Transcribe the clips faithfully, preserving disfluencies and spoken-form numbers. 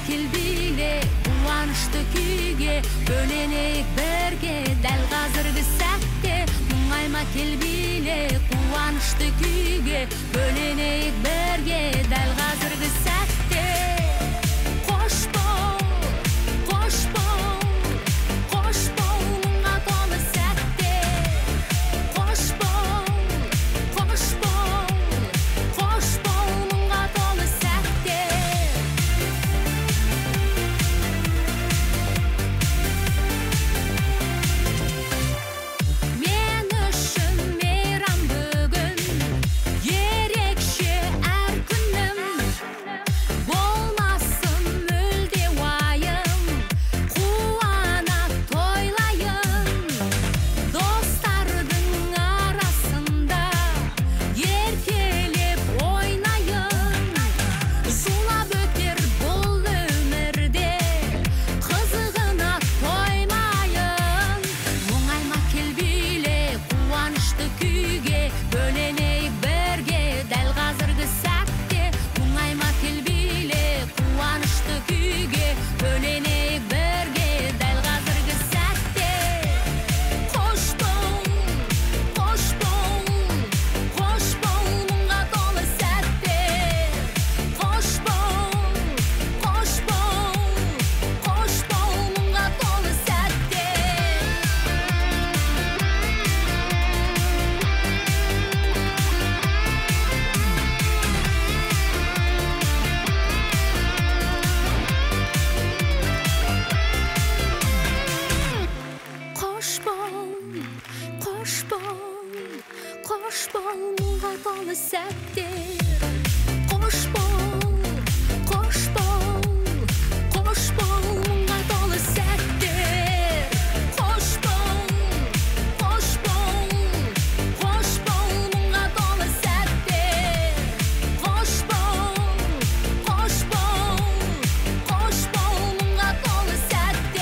келбейле кубанычты күйге бөлөнөйүк берге дәл азыркы сәтте мұңайма келбейле кубанычты күйге бөлөнөйүк берге дәл азыркы сәтте кош бол кош бол кош бол муңга толы сәтте кош бол кош бол кош бол муңга толы сәтте мен үшін мейрам бүгін ерекше әр күнім болмасын мүлде уайым қуана тойлайын достардың арасында еркелеп ойнайын зулап өтер бұл өмірде қызығына тоймайын мұңайма келбейле қуанышты күйге бөлөнөйүк берге дәл қазіргі сәтте мұңайма келбейле қуанышты күйге бөлөнөйүк берге дәл қазіргі сәтте қош бол қош бол қош бол мұңға толы сәтте қош бол қош бол қош бол мұңға толы сәтте Кош бол, кош бол, кош бол муңга толы сәтте. Кош бол, кош бол, кош бол муңга толы сәтте. Кош бол, кош бол, кош бол муңга толы сәтте. Кош бол, кош бол, кош бол муңга толы сәтте.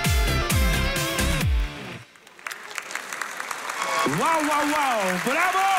Вау, вау, вау! Браво!